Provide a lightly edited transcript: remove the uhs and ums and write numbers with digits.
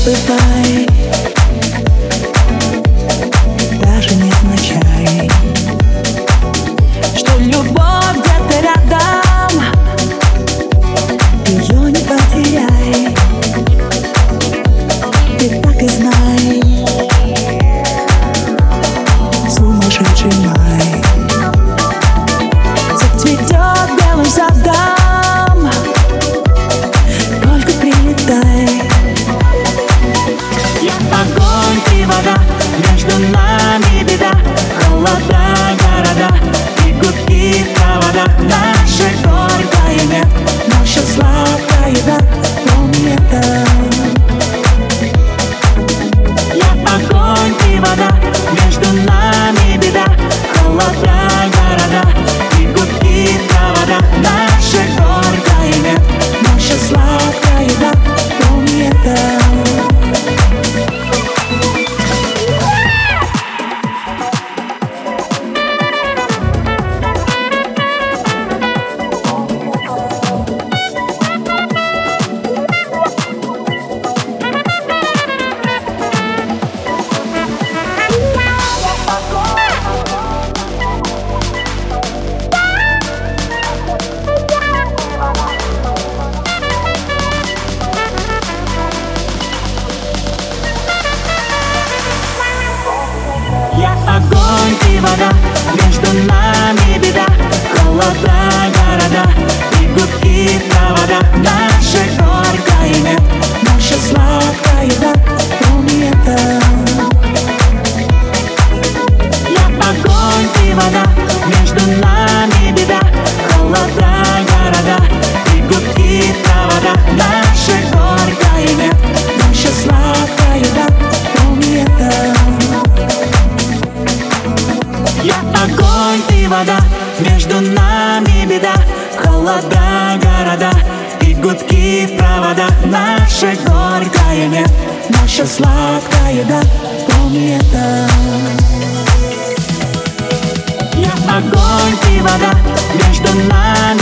забывай, даже невзначай, что любовь где-то рядом, ее не потеряй. Ты так и знай, сумасшедший май зацветет белым садом, только прилетай. Я огонь, ты вода, между нами беда, холода, города и гудки в проводах. Нашей горькой нет, наша сладкая еда, помни это. Я огонь, ты вода, между нами беда, холода, города и гудки в проводах. Нашей горькой нет, Наша сладкая еда, помни это. я огонь, ты вода, между нами беда, холода, города и гудки в проводах. Нашей горькой нет, Наша сладкая еда, помни это. я огонь, ты вода, между нами беда, холода, города и гудки в проводах. Нашей горькой нет, Наша сладкая еда, помни это. я огонь, ты вода, между нами беда, холода, города и гудки в проводах. Нашей горькой нет, Наша сладкая еда, помни это. я огонь, ты вода, между нами